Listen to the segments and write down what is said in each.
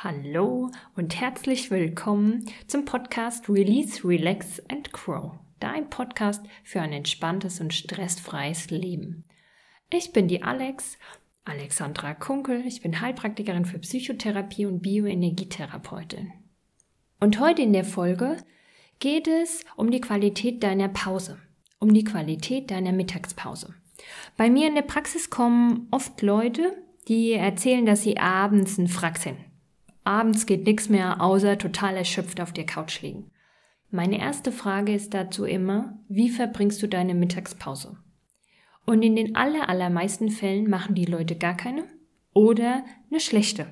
Hallo und herzlich willkommen zum Podcast Release, Relax and Grow, dein Podcast für ein entspanntes und stressfreies Leben. Ich bin die Alexandra Kunkel, ich bin Heilpraktikerin für Psychotherapie und Bioenergietherapeutin. Und heute in der Folge geht es um die Qualität deiner Pause, um die Qualität deiner Mittagspause. Bei mir in der Praxis kommen oft Leute, die erzählen, dass sie abends ein Frack sind. Abends geht nichts mehr, außer total erschöpft auf der Couch liegen. Meine erste Frage ist dazu immer, wie verbringst du deine Mittagspause? Und in den allermeisten Fällen machen die Leute gar keine oder eine schlechte.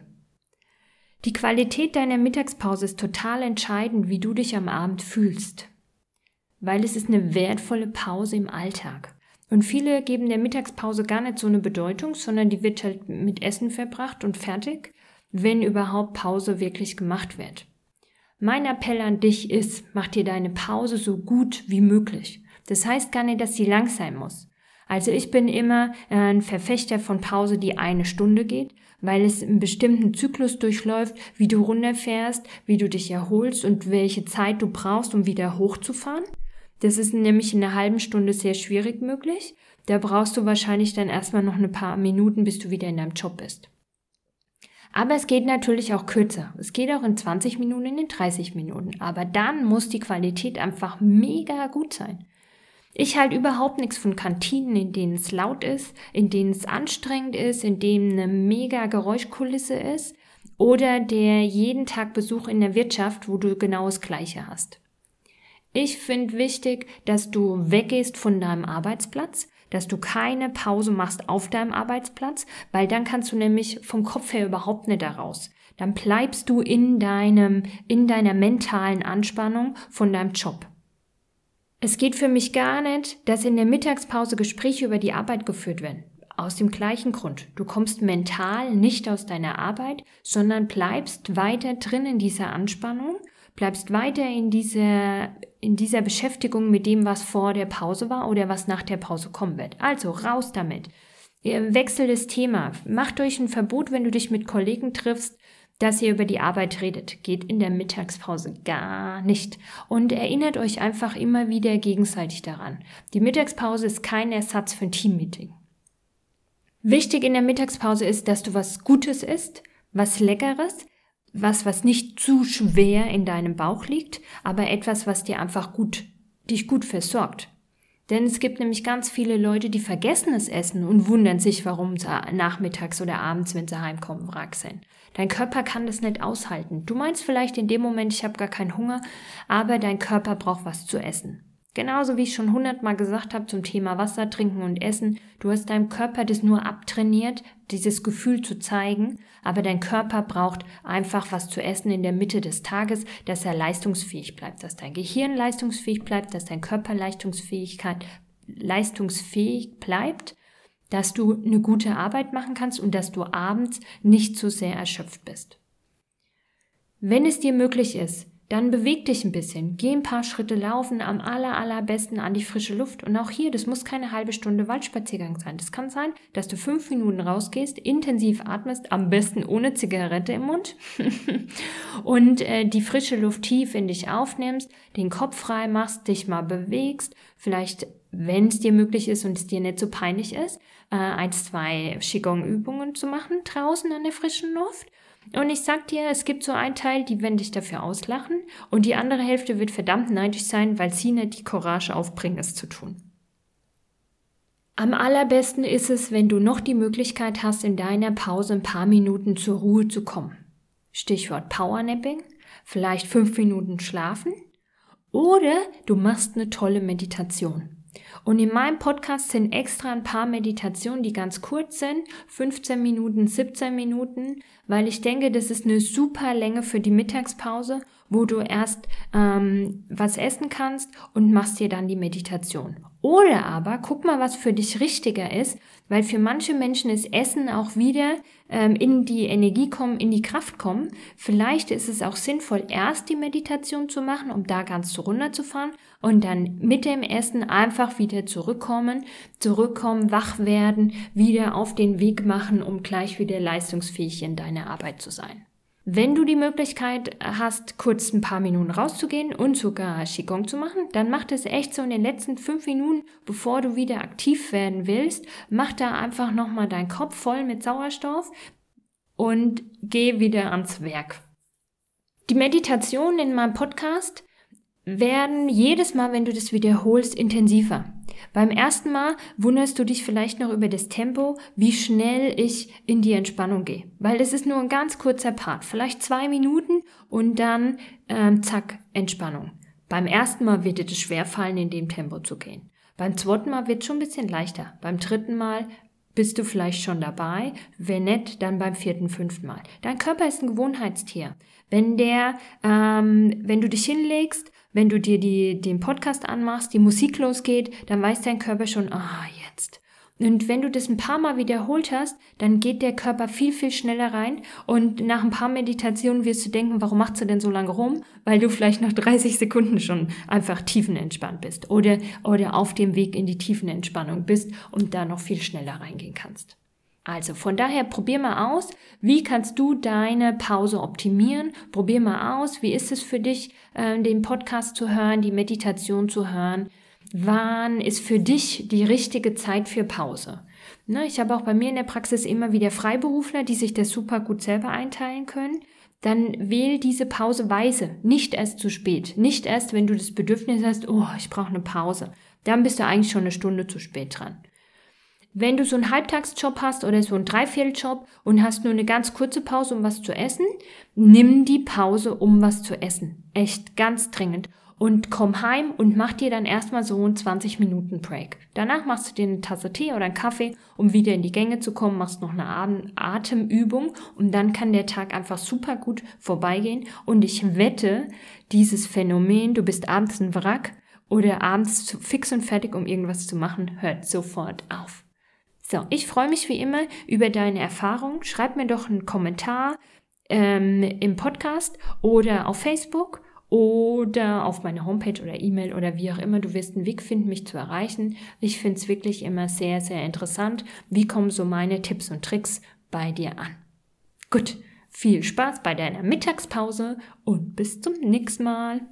Die Qualität deiner Mittagspause ist total entscheidend, wie du dich am Abend fühlst. Weil es ist eine wertvolle Pause im Alltag. Und viele geben der Mittagspause gar nicht so eine Bedeutung, sondern die wird halt mit Essen verbracht und fertig, wenn überhaupt Pause wirklich gemacht wird. Mein Appell an dich ist, mach dir deine Pause so gut wie möglich. Das heißt gar nicht, dass sie lang sein muss. Also ich bin immer ein Verfechter von Pause, die 1 Stunde geht, weil es einen bestimmten Zyklus durchläuft, wie du runterfährst, wie du dich erholst und welche Zeit du brauchst, um wieder hochzufahren. Das ist nämlich in einer halben Stunde sehr schwierig möglich. Da brauchst du wahrscheinlich dann erstmal noch ein paar Minuten, bis du wieder in deinem Job bist. Aber es geht natürlich auch kürzer. Es geht auch in 20 Minuten, in 30 Minuten. Aber dann muss die Qualität einfach mega gut sein. Ich halte überhaupt nichts von Kantinen, in denen es laut ist, in denen es anstrengend ist, in denen eine mega Geräuschkulisse ist oder der jeden Tag Besuch in der Wirtschaft, wo du genau das Gleiche hast. Ich finde wichtig, dass du weggehst von deinem Arbeitsplatz, dass du keine Pause machst auf deinem Arbeitsplatz, weil dann kannst du nämlich vom Kopf her überhaupt nicht da raus. Dann bleibst du in deiner mentalen Anspannung von deinem Job. Es geht für mich gar nicht, dass in der Mittagspause Gespräche über die Arbeit geführt werden. Aus dem gleichen Grund. Du kommst mental nicht aus deiner Arbeit, sondern bleibst weiter drin in dieser Anspannung, bleibst weiter in dieser Beschäftigung mit dem, was vor der Pause war oder was nach der Pause kommen wird. Also raus damit. Wechsel das Thema. Macht euch ein Verbot, wenn du dich mit Kollegen triffst, dass ihr über die Arbeit redet. Geht in der Mittagspause gar nicht. Und erinnert euch einfach immer wieder gegenseitig daran. Die Mittagspause ist kein Ersatz für ein Teammeeting. Wichtig in der Mittagspause ist, dass du was Gutes isst, was Leckeres, was nicht zu schwer in deinem Bauch liegt, aber etwas, was dir einfach dich gut versorgt. Denn es gibt nämlich ganz viele Leute, die vergessen das Essen und wundern sich, warum sie nachmittags oder abends, wenn sie heimkommen, Wrack sind. Dein Körper kann das nicht aushalten. Du meinst vielleicht in dem Moment, ich habe gar keinen Hunger, aber dein Körper braucht was zu essen. Genauso wie ich schon 100-mal gesagt habe zum Thema Wasser trinken und Essen, du hast deinem Körper das nur abtrainiert, dieses Gefühl zu zeigen, aber dein Körper braucht einfach was zu essen in der Mitte des Tages, dass er leistungsfähig bleibt, dass dein Gehirn leistungsfähig bleibt, dass dein Körper leistungsfähig bleibt, dass du eine gute Arbeit machen kannst und dass du abends nicht so sehr erschöpft bist. Wenn es dir möglich ist, dann beweg dich ein bisschen, geh ein paar Schritte laufen, am allerbesten an die frische Luft. Und auch hier, das muss keine halbe Stunde Waldspaziergang sein. Das kann sein, dass du 5 Minuten rausgehst, intensiv atmest, am besten ohne Zigarette im Mund und die frische Luft tief in dich aufnimmst, den Kopf frei machst, dich mal bewegst, vielleicht, wenn es dir möglich ist und es dir nicht so peinlich ist, 1, 2 Qigong-Übungen zu machen draußen an der frischen Luft. Und ich sag dir, es gibt so einen Teil, die werden dich dafür auslachen und die andere Hälfte wird verdammt neidisch sein, weil sie nicht die Courage aufbringen, es zu tun. Am allerbesten ist es, wenn du noch die Möglichkeit hast, in deiner Pause ein paar Minuten zur Ruhe zu kommen. Stichwort Powernapping, vielleicht 5 Minuten schlafen oder du machst eine tolle Meditation. Und in meinem Podcast sind extra ein paar Meditationen, die ganz kurz sind, 15 Minuten, 17 Minuten, weil ich denke, das ist eine super Länge für die Mittagspause, wo du erst was essen kannst und machst dir dann die Meditation. Oder aber, guck mal, was für dich richtiger ist, weil für manche Menschen ist Essen auch wieder in die Energie kommen, in die Kraft kommen. Vielleicht ist es auch sinnvoll, erst die Meditation zu machen, um da ganz so runterzufahren und dann mit dem Essen einfach wieder zurückkommen, wach werden, wieder auf den Weg machen, um gleich wieder leistungsfähig in deiner Arbeit zu sein. Wenn du die Möglichkeit hast, kurz ein paar Minuten rauszugehen und sogar Qigong zu machen, dann mach das echt so in den letzten 5 Minuten, bevor du wieder aktiv werden willst. Mach da einfach nochmal deinen Kopf voll mit Sauerstoff und geh wieder ans Werk. Die Meditationen in meinem Podcast werden jedes Mal, wenn du das wiederholst, intensiver. Beim ersten Mal wunderst du dich vielleicht noch über das Tempo, wie schnell ich in die Entspannung gehe. Weil das ist nur ein ganz kurzer Part, vielleicht 2 Minuten und dann zack, Entspannung. Beim ersten Mal wird dir das schwerfallen, in dem Tempo zu gehen. Beim zweiten Mal wird es schon ein bisschen leichter. Beim dritten Mal bist du vielleicht schon dabei. Wenn nicht, dann beim 4., 5. Mal. Dein Körper ist ein Gewohnheitstier. Wenn du dich hinlegst, wenn du dir den Podcast anmachst, die Musik losgeht, dann weiß dein Körper schon, jetzt. Und wenn du das ein paar Mal wiederholt hast, dann geht der Körper viel, viel schneller rein und nach ein paar Meditationen wirst du denken, warum machst du denn so lange rum? Weil du vielleicht nach 30 Sekunden schon einfach tiefenentspannt bist oder auf dem Weg in die Tiefenentspannung bist und da noch viel schneller reingehen kannst. Also von daher probier mal aus, wie kannst du deine Pause optimieren? Probier mal aus, wie ist es für dich, den Podcast zu hören, die Meditation zu hören? Wann ist für dich die richtige Zeit für Pause? Ich habe auch bei mir in der Praxis immer wieder Freiberufler, die sich das super gut selber einteilen können. Dann wähl diese Pause weise, nicht erst zu spät, nicht erst, wenn du das Bedürfnis hast, ich brauche eine Pause. Dann bist du eigentlich schon eine Stunde zu spät dran. Wenn du so einen Halbtagsjob hast oder so einen Dreivierteljob und hast nur eine ganz kurze Pause, um was zu essen, nimm die Pause, um was zu essen. Echt ganz dringend. Und komm heim und mach dir dann erstmal so einen 20-Minuten-Break. Danach machst du dir eine Tasse Tee oder einen Kaffee, um wieder in die Gänge zu kommen, machst noch eine Atemübung und dann kann der Tag einfach super gut vorbeigehen. Und ich wette, dieses Phänomen, du bist abends ein Wrack oder abends fix und fertig, um irgendwas zu machen, hört sofort auf. So, ich freue mich wie immer über deine Erfahrung. Schreib mir doch einen Kommentar im Podcast oder auf Facebook oder auf meiner Homepage oder E-Mail oder wie auch immer. Du wirst einen Weg finden, mich zu erreichen. Ich finde es wirklich immer sehr, sehr interessant. Wie kommen so meine Tipps und Tricks bei dir an? Gut, viel Spaß bei deiner Mittagspause und bis zum nächsten Mal.